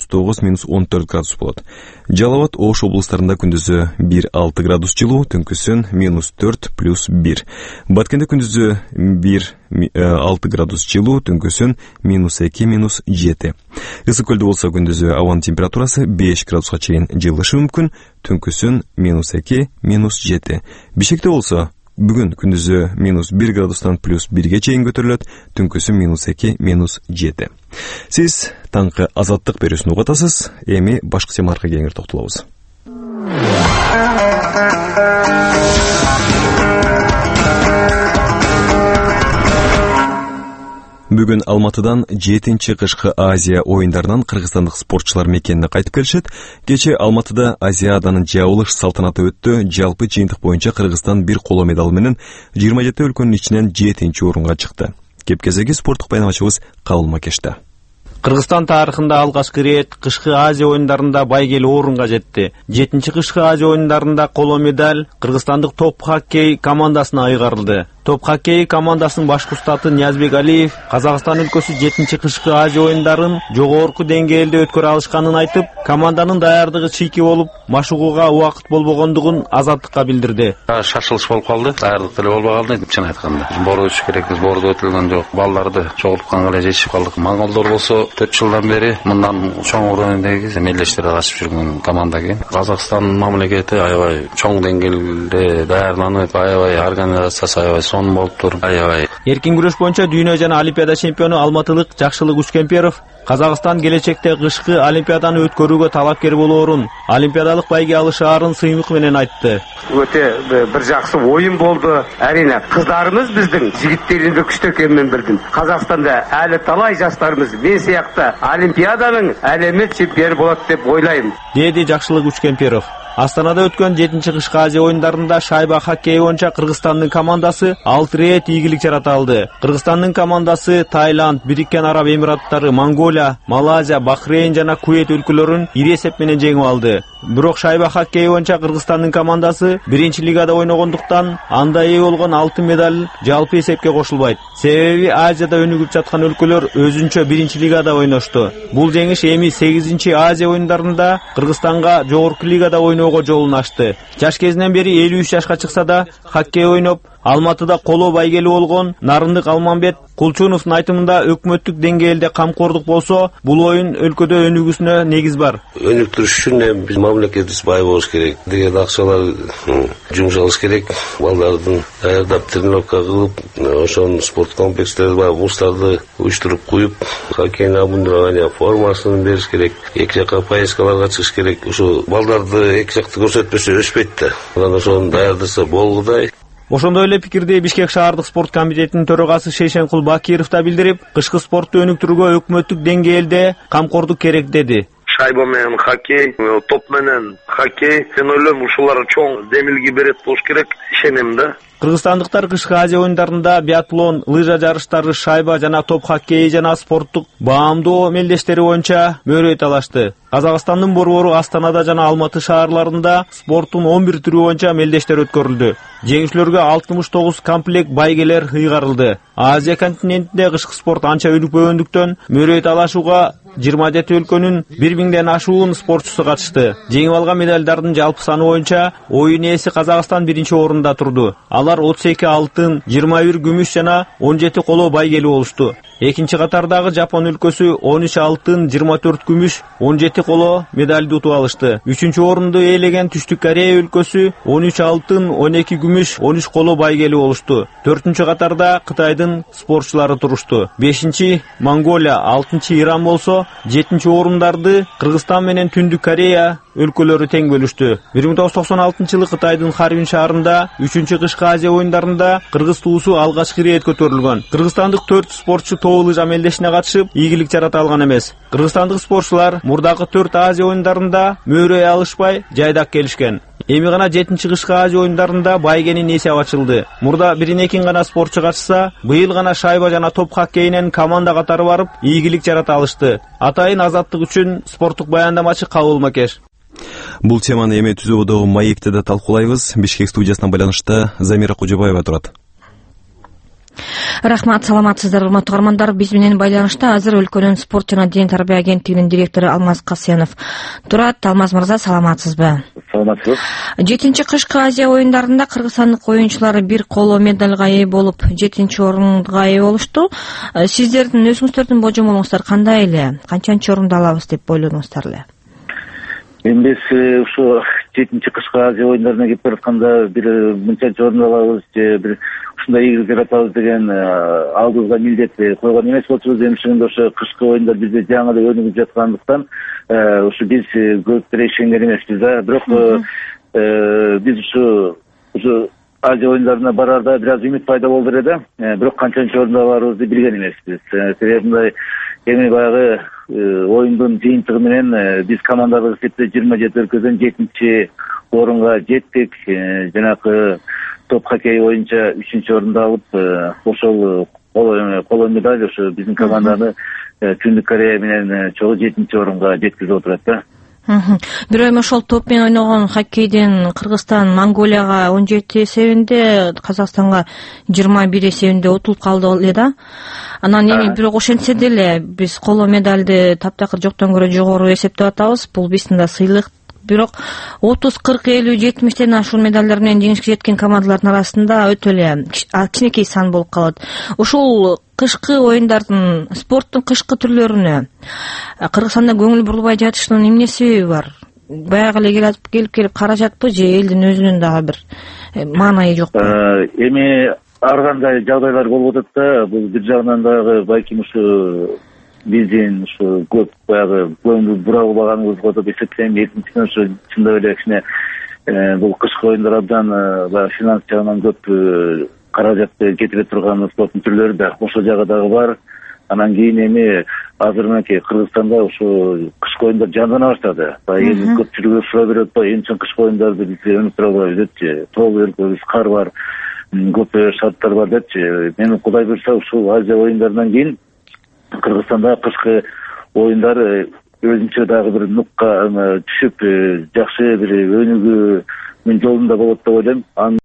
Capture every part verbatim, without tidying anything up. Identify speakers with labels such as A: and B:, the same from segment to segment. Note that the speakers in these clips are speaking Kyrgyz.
A: тогуз минус он төрт градус болот. Жалал Абад, Ош облустарында күндүзү бир алты градус жылуу, түнкүсүн минус төрт плюс бир. Баткенде күндүзү бир алты градус жылуу, түнкүсүн минус эки минус жети. Ысык көлдө болсо күндүзү абанын температурасы беш градуска чейин жылышы мүмкүн, түнкүсүн минус эки минус жети. Бишкекте болсо бүгүн күндүзү минус бир градустан плюс бирге чейин көтөрүлөт, түнкүсү минус эки минус жети. Сиз таңкы азаттык берүүсүн угатасыз. Эми башка темаларга кеңири токтолобуз. Бүгүн Алматыдан жетинчи кышкы Азия оюндарынан кыргызстандык спортчулар мекенине кайтып келишет. Кече Алматыда Азиаданын жабылыш салтанаты өттү. Жалпы жыйынтык боюнча Кыргызстан бир коло медал менен жыйырма жети өлкөнүн ичинен жетинчи орунга чыкты. Кепкезеги спорттук байнамачыбыз Кабыл Макеште.
B: Кыргызстан тарыхында алгачкы ирет кышкы Азия оюндарында байгелүү орунга жетти. жетинчи кышкы Азия оюндарында коло медаль кыргызстандык топ хоккей командасына айгарылды. Топ хоккей командасынын башкы устаты Ниязбек Алиев Казакстан өлкөсү жетинчи кышкы Азия оюндарын жогорку деңгээлде өткөрө алышканын айтып, команданын даярдыгы чийки болуп, машыгууга убакыт болбогондугун Азаттыкка билдирди.
C: Шашылыш болуп калды, даярдык деле болбой калды деп чын айтканда. Сбор өтүш керек, сборду өтүлгөн жок. Балдарды чогултканга эле жетишип калдык. Монголдор болсо төрт жылдан бери мындан чоң уровньдеги мелдештерге катышып жүргөн команда экен. Казакстан мамлекети аябай чоң деңгээлде даярданып, аябай организациясы аябай сонун болуп тур. Аябай.
B: Эркин күрөш боюнча дүйнө жана Олимпиада чемпиону алматылык Жакшылык Ушкемперов Казакстан келечекте кышкы Олимпиаданы өткөрүүгө талапкер болоорун, олимпиадалык байге алышаарын сыймык менен айтты.
D: Өтө бир жакшы оюн болду. Арине кыздарыбыз биздин жигиттерибиз күчтүү экенин билдим. Казакстанда әле талай жаштарыбыз мен сыяктуу Олимпиаданын әлемет чемпиону болот деп ойлойм,
B: деди Жакшылык Ушкемперов. Астанада өткөн жетинчи кышкы Азия оюндарында шайба хоккей боюнча Кыргызстандын командасы алты рет ийгилик жарата алды. Кыргызстандын командасы Таиланд, Бириккен Араб Эмираттары, Монголия, Малайзия, Бахрейн жана Куйет өлкөлөрүн ири эсеп менен жеңип алды. Бирок шайба хоккей боюнча Кыргызстандын командасы биринчи лигада ойногондуктан анда ээ болгон алтын медаль жалпы эсепке кошулбайт. Себеби Азияда өнүгүп жаткан өлкөлөр өзүнчө биринчи лигада ойношту. Бул жеңиш эми сегизинчи Азия оюндарында Кыргызстанга жогорку лигада ойноо жолун ачты. Жаш кезинен бери элүү үч жашка чыкса да хоккей ойноп, Алматыда коло байгелүү болгон Нарындык Алмамбет Кулчуновдун айтымында өкмөттүк деңгээлде камкордук болсо, бул оюн өлкөдө өнүгүүсүнө негиз бар.
E: Өнүктүрүш үчүн биз мамлекетибиз бай болуш керек. Деген акчалар жумшалыш керек. Балдардын даярдап тренировка кылып, ошонун спорт комплекстерди бар, бустарды уюштуруп куюп, хоккейный обмундирование формасын бериш керек. Эки жакка поездкаларга чыгыш керек. Ошо балдарды эки жакты көрсөтпөсө өспөйт да. Анан ошону даярдаса болгудай.
B: Ошондой эле пикирди Бишкек шаардык спорт комитетинин төрагасы Шейшенкул Бакиров да билдирип, кышкы спортту өнүктүрүүгө өкмөттүк деңгээлде камкордук керек деди.
F: Шайба менен хоккей, топ менен хоккей, мен ойлойм ушулар чоң демилги берет болуш керек, ишенем да.
B: Кыргызстандыктар кышкы Азия оюндарында биатлон, лыжа жарыштары, шайба жана топ хоккей жана спорттук баамдоо мелдештери боюнча мөрөй талашты. Казакстандын борбору Астанада жана Алматы шаарларында спорттун он бир түрү боюнча мелдештер өткөрүлдү. Жеңүүчүлөргө алтымыш тогуз комплект байгелер ыйгарылды. Азия континентинде кышкы спорт анча өнүкпөгөндүктөн мөрөй талашууга жыйырма жети өлкөнүн бир миңден ашуун спортчусу катышты. Жеңип алган медалдардын жалпы саны боюнча оюн ээси Казакстан биринчи орунда турду. Алар отуз эки алтын, жыйырма бир күмүш жана он жети коло байгелүү болушту. Экинчи катардагы Жапон өлкөсү он үч алтын, жыйырма төрт күмүш, он жети коло медальды утуп алышты. Үчүнчү орунду ээлеген Түштүк Корея өлкөсү он үч алтын, он эки күмүш, он үч коло байгелүү болушту. Төртүнчү катарда Кытайдын спортчулары турушту. Бешинчи Монголия, алтынчы Иран болсо, жетинчи орундарды Кыргызстан менен Түндүк Корея өлкөлөрү тең бөлүштү. бир миң тогуз жүз токсон алтынчы жылы Кытайдын Харбин шаарында үчүнчү кышкы Азия оюндарында кыргыз туусу алгачкы ирет көтөрүлгөн. Кыргызстандык төрт спортчу тоо лыжа мелдешине катышып, ийгилик жарата алган эмес. Кыргызстандык спортчулар мурдагы төрт Азия оюндарында мөрөй алышпай жайдак келишкен. Эми гана жетинчи кышкы Азия оюндарында байгенин эсеби ачылды. Мурда бирин экин гана спортчу катышса, быйыл гана шайба жана топ хоккейинен команда катары барып, ийгилик жарата алышты. Атайын азаттык үчүн спорттук баяндамачы Кабыл Макеш.
A: Бул теманы эми түзүүдөгү маекте да талкуулайбыз. Бишкек студиясынан байланышта Замира Кожобаева турат.
G: Рахмат, саламатсыздар урматтуу угармандар. Биз менен байланышта азыр өлкөнүн спорт жана дене тарбия агенттигинин директору Алмаз Касенов турат. Алмаз мырза, саламатсызбы?
H: Саламатсыз.
G: жетинчи кышкы Азия оюндарында кыргызстандык оюнчулар бир коло медалга ээ болуп, жетинчи орунга ээ болушту. Сиздердин өзүңүздөрдүн божомолуңуздар кандай эле? Канчанчы орунду алабыз деп ойлодуңуздар эле?
H: Эми биз ушу жетинчи кышкы Азия оюндарына келип баратканда бир мынчанчы орун алабыз же бир ушундай ийгилик жаратабыз деген алдыбызга милдет койгон эмес болчубуз. Эми чынында ошо кышкы оюндар бизде жаңы эле өнүгүп жаткандыктан ушу биз көптөр ишенген эмеспиз да. Бирок биз ушу ушу Азия оюндарына барарда бир аз үмүт пайда болду эле да. Бирок канчанчы орунду аларыбызды билген эмеспиз. Себеби мындай эми баягы оюндун жыйынтыгы менен биз командалык эсепте жыйырма жети өлкөдөн жетинчи орунга жеттик. Жанагы топ хоккей боюнча үчүнчү орунду алып, ошол коло медаль ошо биздин команданы Түндүк Корея менен чогуу жетинчи орунга жеткизип отурат да.
G: Бирок эми ошол топ менен ойногон хоккейден Кыргызстан Монголияга он жети эсебинде, Казакстанга жыйырма бир эсебинде утулуп калды эле да. Анан эми бирок ошентсе деле биз коло медалды таптакыр жоктон көрө жогору эсептеп атабыз. Бул биздин да сыйлык. Бирок отуз, кырк, элүү, жетимиштен ашуун медалдар менен жеңишке жеткен командалардын арасында өтө эле кичинекей сан болуп калат. Ушул кышкы оюндардын, спорттун кышкы түрлөрүнө Кыргызстанда көңүл бурулбай жатышынын эмне себеби бар? Баягы эле келип келип келип каражатпы же элдин өзүнүн дагы бир маанайы жокпу?
H: Эми ар кандай жагдайлар болуп атат да. Бул бир жагынан дагы балким ушу биздин ушу көп баягы көңүл бурабаганыбызга деп эсептейм. Экинчиден ушу чындап эле кичине бул кышкы оюндар абдан баягы финанс жагынан көп каражатты кетире турган спорттун түрлөрү да ошол жагы дагы бар. Анан кийин эми азыр мынакей Кыргызстанда ушу кышкы оюндар жандана баштады. Баягы көпчүлүгү суроо берип атпайбы, эмне үчүн кышкы оюндарды биз өнүктүрө албайбыз депчи. Тоол өлкөбүз, кар бар, көп шарттар бар депчи. Мен Кудай буйрса ушул Азия оюндарынан кийин Кыргызстанда кышкы оюндар өзүнчө дагы бир нукка түшүп, жакшы бир өнүгүүнүн жолунда болот деп ойлойм.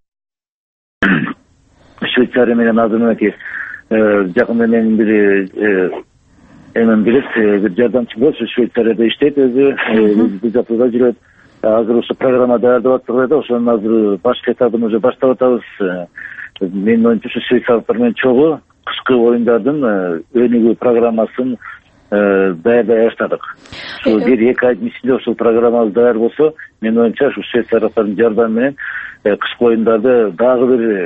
H: Швейцария менен азыр мынакей жакында менин бир эмен билет, бир жардамчым болчу, Швейцарияда иштейт өзү, биз жакта жүрөт. Азыр ушу программа даярдап атабыз да, ошонун азыр башкы этабын уже баштап атабыз. Менин оюмча ушу швейцарлыктар менен чогуу кышкы оюндардын өнүгүү программасын даярдай баштадык. Ушул бир эки айдын ичинде ушул программабыз даяр болсо, менин оюмча ушу швейцарлыктардын жардамы менен кышкы оюндарды дагы бир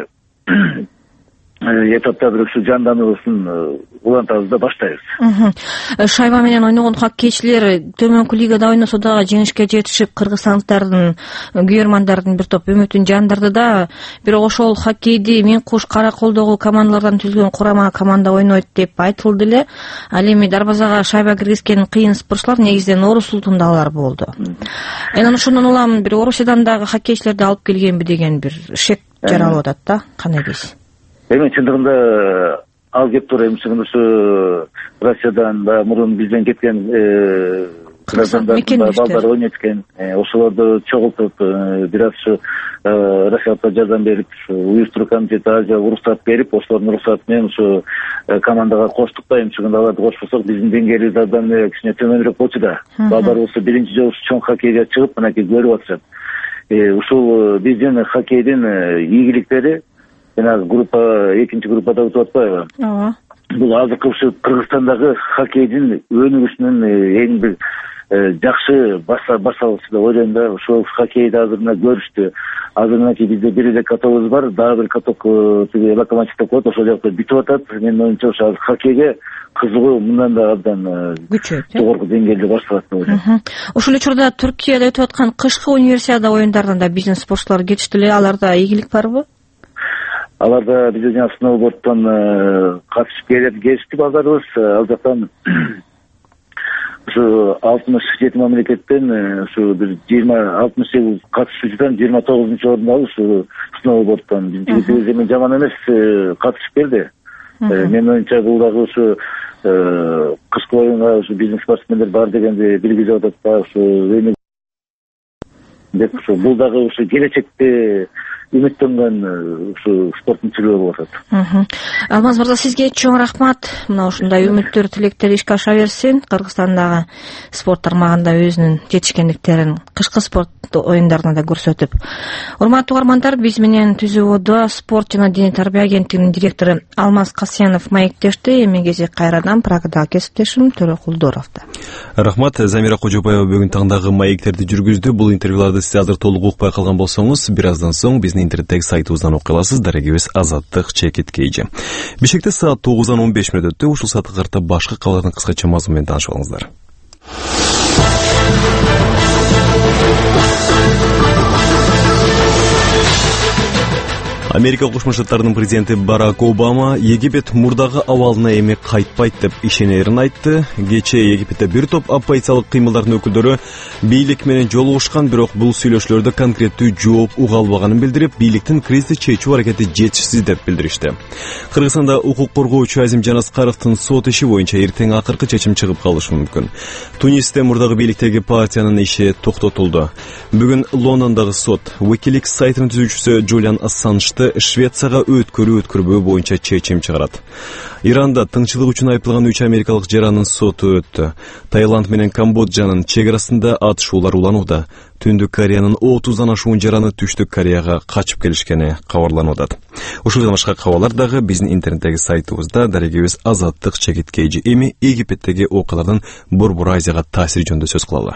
H: этапта бир ушу жандануусун улантабыз да баштайбыз.
G: Шайба менен ойногон хоккейчилер төмөнкү лигада ойносо дагы жеңишке жетишип, кыргызстандыктардын, күйөрмандардын бир топ үмүтүн жандырды да. Бирок ошол хоккейди Мен Куш Караколдогу командалардан түзүлгөн курама команда ойнойт деп айтылды эле. Ал эми дарбазага шайба киргизген кыйын спортчулар негизинен Орус улутундагылар болду. Анан ошондон улам бир Орусиядан дагы хоккейчилерди алып келгенби деген бир шек жаралып атат да. Кандай дейсиз?
H: Эми чындыгында ал кеп тур, эми чындыгында ушу Россиядан да мурун бизден кеткен балдар ойнойт экен. Ошолорду чогултуп, бир аз ушу Россияга жардам берип, уюштуруу комитети Азия уруксат берип, ошолордун уруксаты менен ушу командага коштук да. Эми чындыгында аларды кошпосок, биздин деңгээлибиз абдан кичине төмөнүрөөк болчу да. Балдарыбыз биринчи жолу чоң хоккейге чыгып, мынакей көрүп атышат. Ушул биздин хоккейдин ийгиликтери жанагы группа, экинчи группада өтүп атпайбы? Ооба. Бул азыркы ушу Кыргызстандагы хоккейдин өнүгүшүнүн эң бир жакшы башталгычы деп ойлойм да. Ошол хоккейди азыр мына көрүштү. Азыр мынакей бизде бир эле катогубуз бар, дагы бир каток тиги Локомотив деп коет, ошол жакта бүтүп атат. Менин оюмча ошо хоккейге кызыгуу мындан да абдан күчөйт, жогорку деңгээлде башталат деп ойлойм.
G: Ошол учурда Түркияда өтүп аткан кышкы универсиада оюндарына да биздин спортчулар кетишти эле. Аларда ийгилик барбы?
H: Аларда биз жана сноуборддон катышып келишти балдарыбыз. Ал жактан ушу алтымыш жети мамлекеттен ушу бир жыйырма алтымыш сегиз катышуучудан жыйырма тогузунчу орунду алып ушу сноуборддон биздин жигитибиз эми жаман эмес катышып келди. Менин оюмча бул дагы ушу кышкы оюнга ушу биздин спортсмендер бар дегенди билгизип атат да. Ушу деп ушу бул дагы ушу келечекте үмүттөнгөн ушу спорттун чыгыы болуп атат.
G: Алмаз мырза, сизге чоң рахмат. Мына ушундай үмүттөр, тилектер ишке аша берсин. Кыргызстандагы спорт тармагында өзүнүн жетишкендиктерин кышкы спорт оюндарында да көрсөтүп. Урматтуу угармандар, биз менен Түзүүбодо спорт жана дене тарбия агенттигинин директору Алмаз Касьянов маектешти. Эми кезек кайрадан Прагадагы кесиптешим Төрөкулдуровдо.
A: Рахмат. Замира Кожобаева бүгүн таңдагы маектерди жүргүздү. Бул интервьюларды сиз азыр толук укпай калган болсоңуз, бир аздан соң биздин интернеттеги сайтыбыздан окуй аласыз. Дарегибиз Азаттык чекит кейжи. Бишкекте саат тогуздан он беш мүнөт өттү. Ушул саатка карата башка кабарлардын кыскача мазмуну менен таанышып алыңыздар. Америка Кошмо Штаттарынын президенти Барак Обама Египет мурдагы абалына эми кайтпайт деп ишенерин айтты. Кечээ Египетте бир топ оппозициялык кыймылдардын өкүлдөрү бийлик менен жолугушкан, бирок бул сүйлөшүүлөрдө конкреттүү жооп уга албаганын билдирип, бийликтин кризисти чечүү аракети жетишсиз деп билдиришти. Кыргызстанда укук коргоочу Азимжан Аскаровдун сот иши боюнча эртең акыркы чечим чыгып калышы мүмкүн. Тунисте мурдагы бийликтеги партиянын иши токтотулду. Бүгүн Лондондогу сот Wikileaks сайтынын түзүүчүсү Джулиан Ассанжды Швецияга өткөрүү өткөрбөө боюнча чечим чыгарат. Иранда тынччылык үчүн айыпталган үч америкалык жарандын соту өттү. Таиланд менен Камбоджанын чек арасында атышуулар уланууда. Түндүк Кореянын отуздан ашуун жараны Түштүк Кореяга качып келишкени кабарланып атат. Ушул жана башка кабарлар дагы биздин интернеттеги сайтыбызда. Дарегибиз Азаттык чекит кейжи. Эми Египеттеги окуялардын Борбор Азияга таасири жөнүндө сөз кылалы.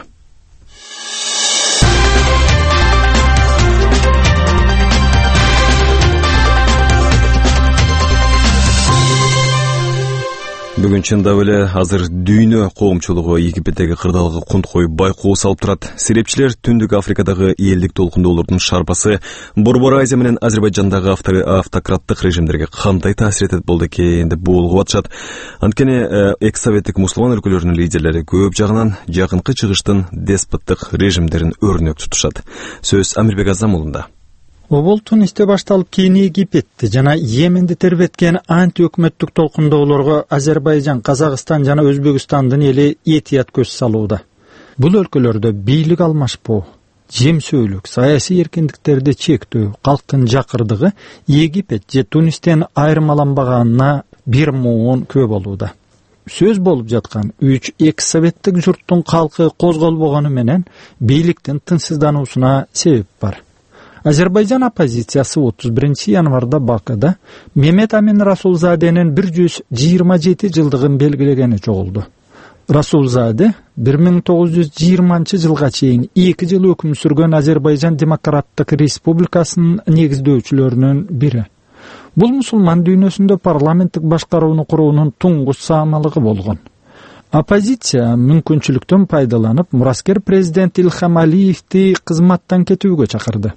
A: Бүгүн чындап эле азыр дүйнө коомчулугу Египеттеги кырдаалга кунт коюп байкоо салып турат. Серепчилер Түндүк Африкадагы элдик толкундоолордун шарпасы Борбор Азия менен Азербайжандагы автократтык режимдерге кандай таасир этет болду экен деп боолгуп атышат. Анткени экс-советтик мусулман өлкөлөрүнүн лидерлери көп жагынан жакынкы чыгыштын деспоттук режимдерин өрнөк тутушат. Сөз Амирбек Азамулунда.
I: Обол Тунисте башталып кийин Египетти жана Йеменди тербеткен анти-өкмөттүк толкундоолорго Азербайжан, Казакстан жана Өзбекстандын эли этият көз салууда. Бул өлкөлөрдө бийлик алмашпоо, жемсөөлүк, саясий эркиндиктерди чектөө, калктын жакырдыгы Египет же Тунистен айырмаланбаганына бир моон күбө болууда. Сөз болуп жаткан үч экс-советтик журттун калкы козголбогону менен бийликтин тынчсыздануусуна себеп бар. Азербайжан оппозициясы отуз биринчи январда Бакыда Мемет Амин Расулзаденин бир жүз жыйырма жети жылдыгын белгилегени чогулду. Расулзаде бир миң тогуз жүз жыйырманчы жылга чейин эки жыл өкүм сүргөн Азербайжан Демократтык Республикасынын негиздөөчүлөрүнүн бири. Бул мусулман дүйнөсүндө парламенттик башкарууну куруунун туңгуч саамалыгы болгон. Оппозиция мүмкүнчүлүктөн пайдаланып, мураскер президент Илхам Алиевди кызматтан кетүүгө чакырды.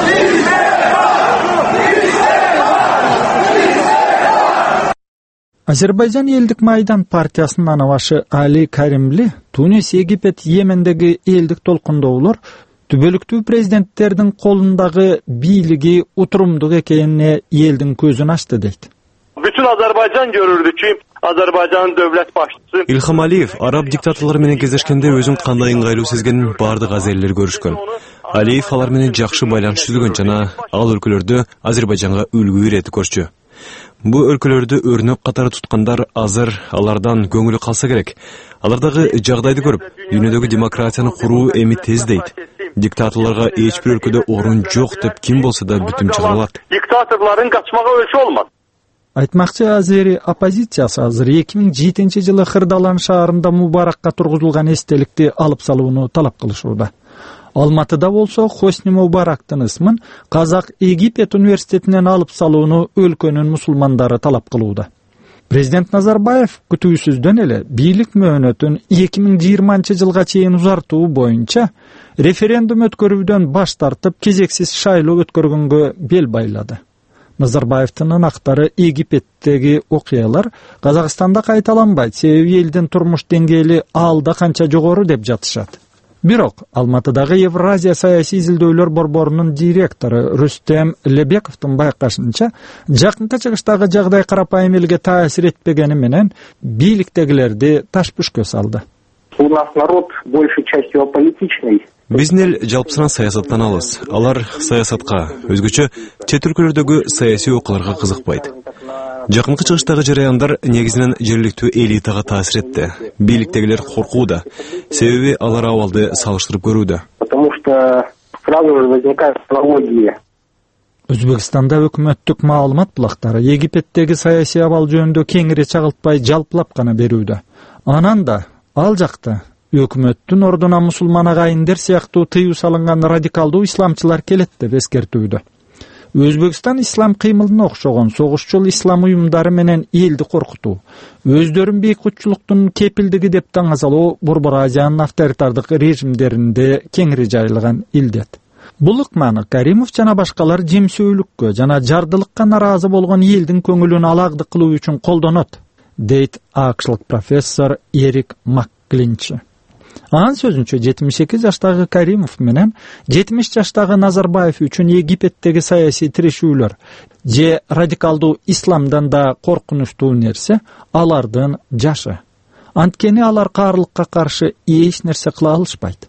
I: Азербайжан элдик майдан партиясынын анабашы Али Каримли Тунис, Египет, Йемендеги элдик толкундоолор түбөлүктүү президенттердин колундагы бийлиги утурумдук экенине элдин көзүн ачты дейт.
J: Bütün Azerbaycan görürdü ki Azerbaycan'ın devlet başçısı
A: İlham Aliyev Arap diktatorları менен кездешкенде өзүн кандай ыңгайлуу сезгенин бардык азерлер көрүшкөн. Алиев алар менен жакшы байланыш түзгөн жана ал өлкөлөрдө Азербайжанга үлгү иретип көрчү. Бу өлкөлөрдү өрнөк катары туткандар азыр алардан көңүлү калса керек. Алардагы жагдайды көрүп, дүйнөдөгү демократияны куруу эми тез дейт. Диктаторлорго эч бир өлкөдө орун жок деп ким болсо да бүтүм чыгара алат.
J: Diktatorların kaçmağa ölçü olmaz.
I: Айтмакчы, азери оппозициясы азыр эки миң жетинчи жылы Кырдаалан шаарында Мубаракка тургузулган эстеликти алып салууну талап кылышууда. Алматыда болсо Хосни Мубарактын ысмын Казак Египет университетинен алып салууну өлкөнүн мусулмандары талап кылууда. Президент Назарбаев күтүүсүздөн эле бийлик мөөнөтүн эки миң жыйырманчы жылга чейин узартуу боюнча референдум өткөрүүдөн баш тартып, кезексиз шайлоо өткөргөнгө бел байлады. Назарбаевдин ынактары Египеттеги окуялар Казакстанда кайталанбайт, себеби элдин турмуш деңгээли алда канча жогору деп жатышат. Бирок Алматыдагы Евразия саясий изилдөөлөр борборунун директору Рустем Лебековдун байкашынча, жакынкы чыгыштагы жагдай карапайым элге таасир этпегени менен бийликтегилерди таш-пүшкө салды.
K: У нас народ большей частью аполитичный.
A: Биздин эл жалпысынан саясаттан алыс. Алар саясатка, өзгөчө чет өлкөлөрдөгү саясий окуяларга кызыкпайт. Жакынкы чыгыштагы жараяндар негизинен жергиликтүү элитага таасир этти. Бийликтегилер коркууда, себеби алар абалды салыштырып көрүүдө.
K: Потому что сразу же возникает аналогия.
I: Өзбекстанда өкмөттүк маалымат булактары Египеттеги саясий абал жөнүндө кеңири чагылтпай жалпылап гана берүүдө. Анан да ал жакта өкмөттүн ордуна мусулман агайындер сыяктуу тыюу салынган радикалдуу исламчылар келет деп эскертүүдө. Өзбекстан ислам кыймылына окшогон согушчул ислам уюмдары менен элди коркутуу, өздөрүн бейкутчулуктун кепилдиги деп таңазалоо Борбор Азиянын авторитардык режимдеринде кеңири жайылган илдет. Бул ыкманы Каримов жана башкалар жемсөөлүккө жана жардылыкка наразы болгон элдин көңүлүн алагдык кылуу үчүн колдонот, дейт акшлык профессор Эрик Макклинч. Анын сөзүнчө жетимиш эки жаштагы Каримов менен жетимиш жаштагы Назарбаев үчүн Египеттеги саясий тирешүүлөр же радикалдуу исламдан да коркунучтуу нерсе алардын жашы. Анткени алар каарлыкка каршы эч нерсе кыла алышпайт.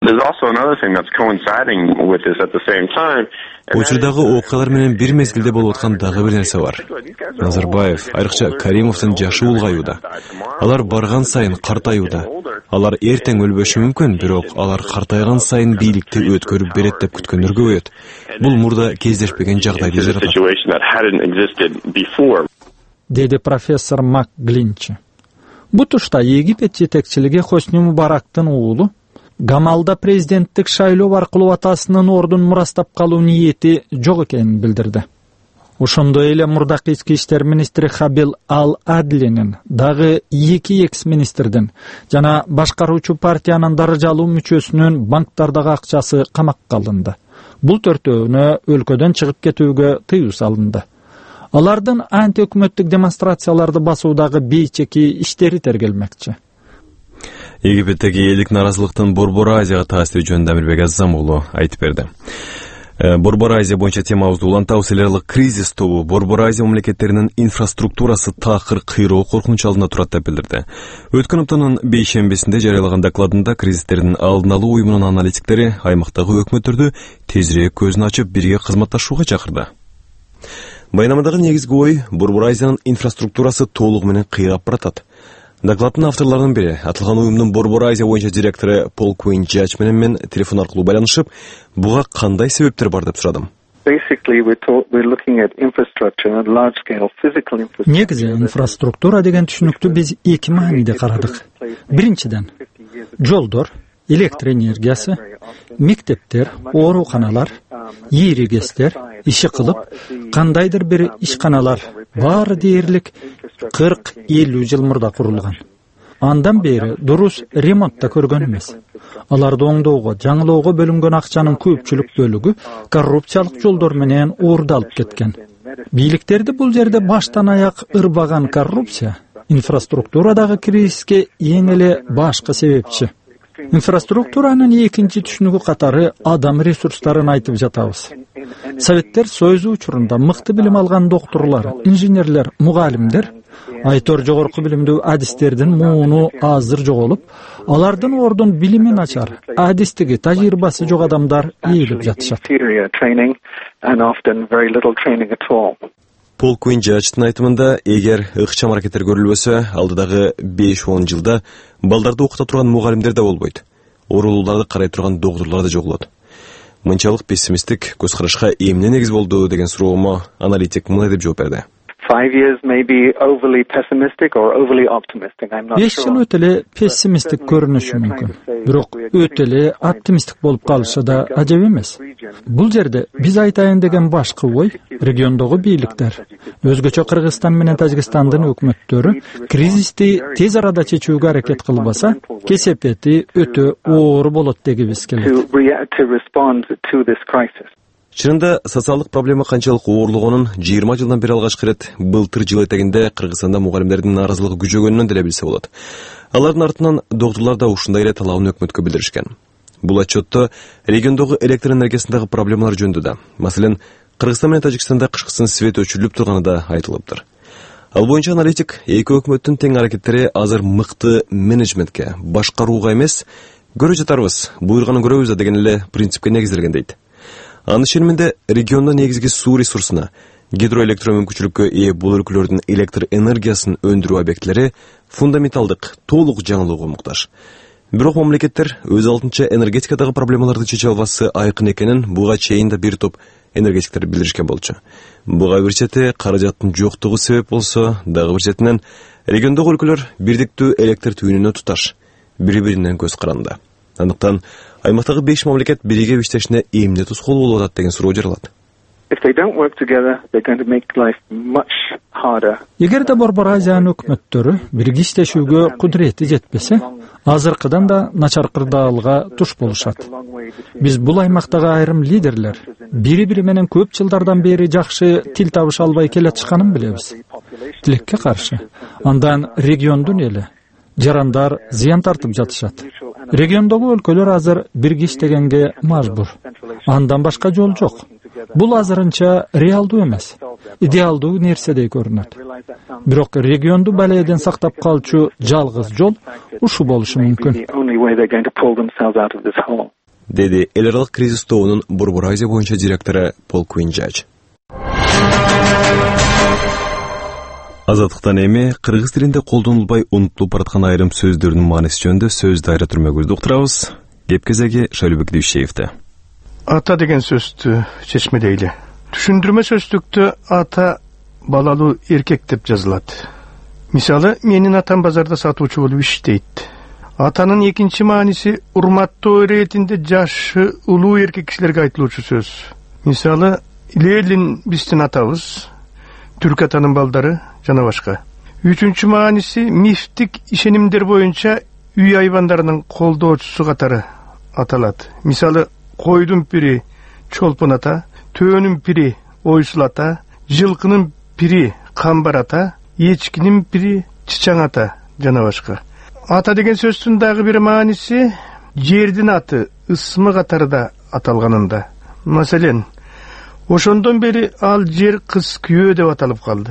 A: Учурдагы окуялар менен бир мезгилде болуп аткан дагы бир нерсе бар. Назарбаев, айрыкча Каримовдун жашы улгаюуда. Алар барган сайын картаюуда. Алар эртең өлбөшү мүмкүн, бирок алар картайган сайын бийликти өткөрүп берет деп күткөндөр көбөйөт. Бул мурда кездешпеген жагдайды жаратат, деди профессор Макглинч. Бу тушта Египет жетекчилиги Хосни Мубарактын уулу Гамалда президенттик шайлоо аркылуу атасынын ордун мурастап калуу ниети жок экенин билдирди. Ошондой эле мурдакы ички иштер министри Хабил Ал-Адлинин, дагы эки экс-министрдин жана башкаруучу партиянын даражалуу мүчөсүнүн банктардагы акчасы камакка алынды. Бул төртөөнө өлкөдөн чыгып кетүүгө тыюу салынды. Алардын анти-өкмөттүк демонстрацияларды басуудагы бейчеки иштери тергелмекчи. Египеттеги элдик наразылыктын Борбор Азияга таасири жөнүндө Амирбек Азам уулу айтып берди. Борбор Азия боюнча темабызды улантабыз. Селерлик кризис тобу Борбор Азия мамлекеттеринин инфраструктурасы такыр кыйроо коркунуч алдында турат деп билдирди. Өткөн аптанын бейшембисинде жарыялаган докладында кризистердин алдын алуу уюмунун аналитиктери аймактагы өкмөттөрдү тезирээк көзүн ачып бирге кызматташууга чакырды. Байнамадагы негизги ой Борбор Азиянын инфраструктурасы толугу менен кыйрап баратат. Докладдын авторларынын бири, атылган уюмдун Борбор Азия боюнча директору Пол Куин Джадж менен мен телефон аркылуу байланышып, буга кандай себептер бар деп сурадым.
I: Негизи инфраструктура деген түшүнүктү биз эки мааниде карадык. Биринчиден, жолдор, электр энергиясы, мектептер, ооруканалар, ийригестер иши кылып, кандайдыр бир ишканалар баары дээрлик кырк элүү жыл мурда курулган. Андан бери дурус ремонтта көргөн эмес. Аларды оңдоого, жаңылоого бөлүнгөн акчанын көпчүлүк бөлүгү коррупциялык жолдор менен уурдалып кеткен. Бийликтерди бул жерде баштан аяк ырбаган коррупция инфраструктурадагы кризиске эң эле башкы себепчи. Инфраструктуранын экинчи түшүнүгү катары адам ресурстарын айтып жатабыз. Советтер Союзу учурунда мыкты билим алган доктурлар, инженерлер, мугалимдер, айтор жогорку билимдүү адистердин мууну азыр жоголуп, алардын ордун билими начар, адистиги, тажрыйбасы жок адамдар ийилип жатышат.
A: Пол Куин Джадждын айтымында, эгер ыкчам аракеттер көрүлбөсө, алдыдагы беш он жылда балдарды окута турган мугалимдер да болбойт. Оорулууларды карай турган доктурлар да жоголот. Мынчалык пессимисттик көз карашка эмне негиз болду деген суроомо аналитик мындай деп жооп берди.
I: беш жыл өтө эле пессимисттик көрүнүшү мүмкүн. Бирок өтө эле оптимисттик болуп калышы да ажап эмес. Бул жерде биз айтайын деген башкы ой региондогу бийликтер, өзгөчө Кыргызстан менен Тажикстандын өкмөттөрү кризисти тез арада чечүүгө аракет кылбаса, кесепети өтө оор болот дегибиз келет.
A: Чынында социалдык проблема канчалык оорлогонун жыйырма жылдан бери алгачкы ирет былтыр жыл этегинде Кыргызстанда мугалимдердин нааразылыгы күчөгөнүнөн деле билсе болот. Алардын артынан доктурлар да ушундай эле талабын өкмөткө билдиришкен. Бул отчетто региондогу электр энергиясындагы проблемалар жөнүндө да, маселен, Кыргызстан менен Тажикстанда кышкысын свет өчүрүлүп турганы да айтылыптыр. Ал боюнча аналитик эки өкмөттүн тең аракеттери азыр мыкты менеджментке, башкарууга эмес, көрө жатарбыз, буйрганын көрөбүз деген эле принципке негизделген дейт. Анын ишениминде региондо негизги суу ресурсуна, гидроэлектро мүмкүнчүлүккө ээ бул өлкөлөрдүн электр энергиясын өндүрүү объектилери фундаменталдык, толук жаңылууга муктаж. Бирок мамлекеттер өз алдынча энергетикадагы проблемаларды чече албасы айкын экенин буга чейин да бир топ энергетиктер билдиришкен болчу. Буга бир чети каражаттын жоктугу себеп болсо, дагы бир четинен региондогу өлкөлөр бирдиктүү электр түйүнүнө туташ, бири-биринен көз каранды. Андыктан аймактагы беш мамлекет биригип иштешине эмне тоскоол болуп атат деген суроо жаралат.
I: Эгерде Борбор Азиянын өкмөттөрү бирге иштешүүгө кудурети жетпесе, азыркыдан да начар кырдаалга туш болушат. Биз бул аймактагы айрым лидерлер бири-бири менен көп жылдардан бери жакшы тил табыша албай келатышканын билебиз. Тилекке каршы, андан региондун эли, жарандар зыян тартып жатышат. Региондогу өлкөлөр азыр бирге иштегенге мажбур. Андан башка жол жок. Бул азырынча реалдуу эмес, идеалдуу нерседей көрүнөт. Бирок регионду балээден сактап калчу жалгыз жол ушу болушу мүмкүн.
A: Деди эл аралык кризис тобунун Борбор Азия боюнча директору Пол Куинджач. Азаттыктан эми кыргыз тилинде колдонулбай унутулуп бараткан айрым сөздөрдүн мааниси жөнүндө сөз дайра түрмөгүздү уктурабыз. Кеп кезеги Шайлообек Дүйшеевде.
L: Ата деген сөздү чечмедейли. Түшүндүрмө сөздүктө ата балалуу эркек деп жазылат. Мисалы, менин атам базарда сатуучу болуп иштейт. Атанын экинчи мааниси урматтоо иретинде жашы улуу эркек кишилерге айтылуучу сөз. Мисалы, Ленин биздин атабыз, түрк атанын балдары жана башка. Үчүнчү мааниси мифтик ишенимдер боюнча үй айбандарынын колдоочусу катары аталат. Мисалы, койдун пири чолпон ата, төөнүн пири ойсул ата, жылкынын пири камбар ата, эчкинин пири чычаң ата жана башка. Ата деген сөздүн дагы бир мааниси жердин аты ысмы катарда аталганында. Маселен, ошондон бери ал жер кыз күйөө деп аталып калды.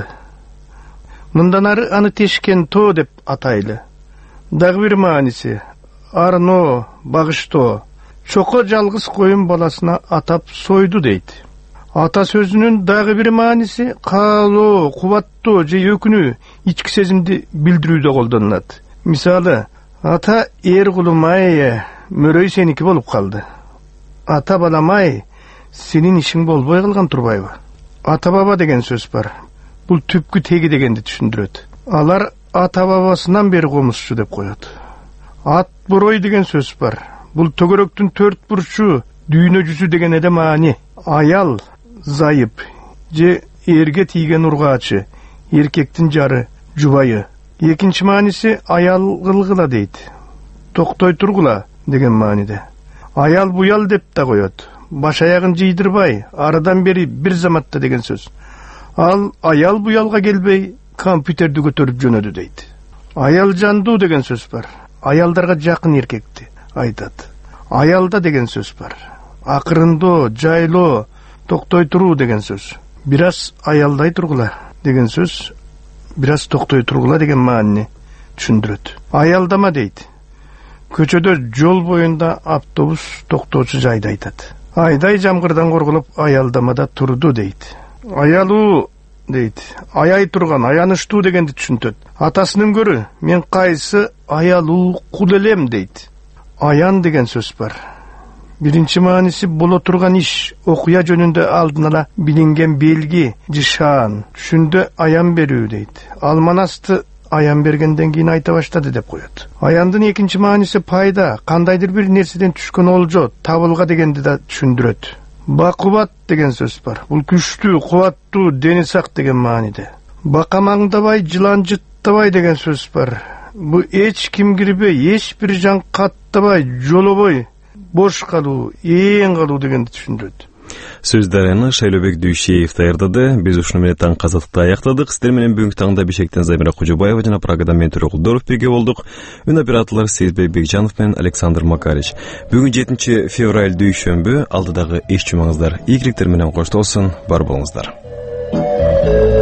L: Мындан ары аны тешкен тоо деп атайлы. Дагы бир мааниси арно, багыштоо. Чоко жалгыз коюн баласына атап сойду дейт. Ата сөзүнүн дагы бир мааниси каалоо, кубаттоо же өкүнүү, ички сезимди билдирүүдө колдонулат. Мисалы, ата эр кулумай, мөрөй сеники болуп калды. Ата баламай, сенин ишиң болбой калган турбайбы? Ата баба деген сөз бар. Бул түпкү теги дегенди түшүндүрөт. Алар ата бабасынан бери комузчу деп коет. Ат борой деген сөз бар. Бул төгөрөктүн төрт бурчу, дүйнө жүзү деген эде маани. Аял, зайып, же эрге тийген ургаачы, эркектин жары, жубайы. Экинчи мааниси аял кылгыла дейт. Токтой тургула деген мааниде. Аял буял деп да коет. Баш аягын жыйдырбай, арадан бери бир заматта деген сөз. Ал аял буялга келбей, компьютерди көтөрүп жөнөдү дейт. Аял жандуу деген сөз бар. Аялдарга жакын эркекти айтат. Аялда деген сөз бар. Акырындоо, жайлоо, токтой туруу деген сөз. Бираз аялдай тургула деген сөз, бираз токтой тургула деген маани түшүндүрөт. Аялдама дейт. Көчөдө жол боюнда автобус токтоочу жайды айтат. Айдай жамгырдан корголуп аялдамада турду дейт. Аялуу дейт. Аяй турган, аянычтуу дегенди түшүнтөт. Атасынын көрү, мен кайсы аялуу кул элем дейт. Аян деген сөз бар. Биринчи мааниси боло турган иш, окуя жөнүндө алдын ала билинген белги, жышаан, түшүндө аян берүү дейт. Алманасты аян бергенден кийин айта баштады деп коет. Аяндын экинчи мааниси пайда, кандайдыр бир нерседен түшкөн олжо, табылга дегенди да түшүндүрөт. Бакубат деген сөз бар. Бул күчтүү, кубаттуу, дени сак деген мааниде. Бакамаңдабай, жылан жыттабай деген сөз бар. Бу эч ким кирбей, эч бир жан каттабай, жолобой, бош калуу, ээн калуу дегенди түшүндүрөт.
A: Сөз дарыяны Шайлообек Дүйшеев даярдады. Биз ушуну менен таң казатыкты аяктадык. Сиздер менен бүгүнкү таңда Бишкектен Замира Кожобаева жана Прагадан мен Төрө Кулдоров бирге болдук. Үн операторлор Сейитбек Бекжанов менен Александр Макарич. Бүгүн жетинчи февраль дүйшөмбү. Алдыдагы эч жумаңыздар ийгиликтер менен коштолсун. Бар болуңуздар.